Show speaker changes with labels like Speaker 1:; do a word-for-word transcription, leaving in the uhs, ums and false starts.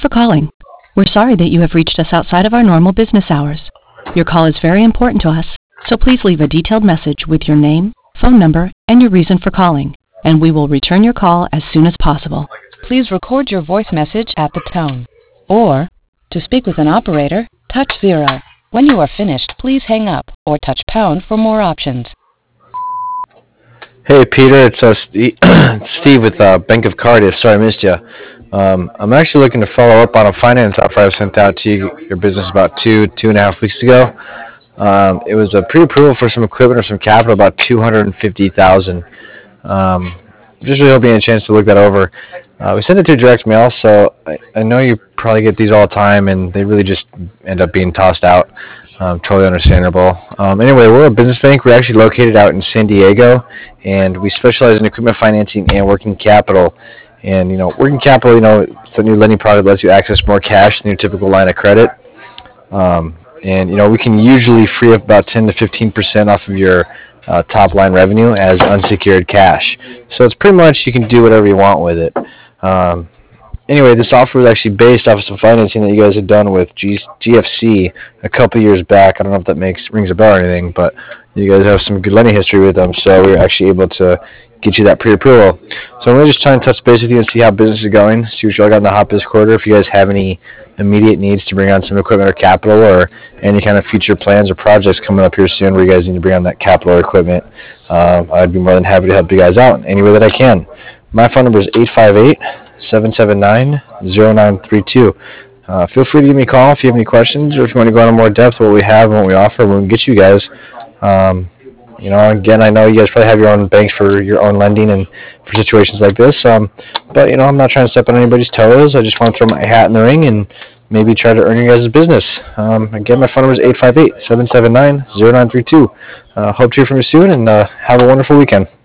Speaker 1: for calling. We're sorry that you have reached us outside of our normal business hours. Your call is very important to us, so please leave a detailed message with your name, phone number, and your reason for calling, and we will return your call as soon as possible. Please record your voice message at the tone. Or, to speak with an operator, touch zero. When you are finished, please hang up or touch pound for more options.
Speaker 2: Hey Peter, it's uh, Steve, Steve with uh, Bank of Cardiff. Sorry I missed you. Um, I'm actually looking to follow up on a finance offer I sent out to you, your business about two, two and a half weeks ago. Um, it was a pre-approval for some equipment or some capital, about two hundred fifty thousand dollars. Um, just really hoping you had a chance to look that over. Uh, we sent it to direct mail, so I, I know you probably get these all the time, and they really just end up being tossed out. Um, totally understandable. Um, anyway, we're a business bank. We're actually located out in San Diego, and we specialize in equipment financing and working capital. And, you know, working capital, you know, it's a new lending product that lets you access more cash than your typical line of credit. Um, and, you know, we can usually free up about ten to fifteen percent off of your uh, top line revenue as unsecured cash. So it's pretty much you can do whatever you want with it. Um, Anyway, this offer was actually based off of some financing that you guys had done with G- GFC a couple years back. I don't know if that makes rings a bell or anything, but you guys have some good lending history with them, so we were actually able to get you that pre-approval. So I'm really just trying to touch base with you and see how business is going, see what y'all got in the hot this quarter. If you guys have any immediate needs to bring on some equipment or capital, or any kind of future plans or projects coming up here soon where you guys need to bring on that capital or equipment, uh, I'd be more than happy to help you guys out in any way that I can. My phone number is eight five eight, seven seven nine, zero nine three two. Uh, feel free to give me a call if you have any questions, or if you want to go into more depth what we have and what we offer, we can get you guys. Um, you know, again, I know you guys probably have your own banks for your own lending and for situations like this. Um, but, you know, I'm not trying to step on anybody's toes. I just want to throw my hat in the ring and maybe try to earn your guys' business. Um, again, my phone number is eight five eight, seven seven nine, zero nine three two. Uh, hope to hear from you soon, and uh, have a wonderful weekend.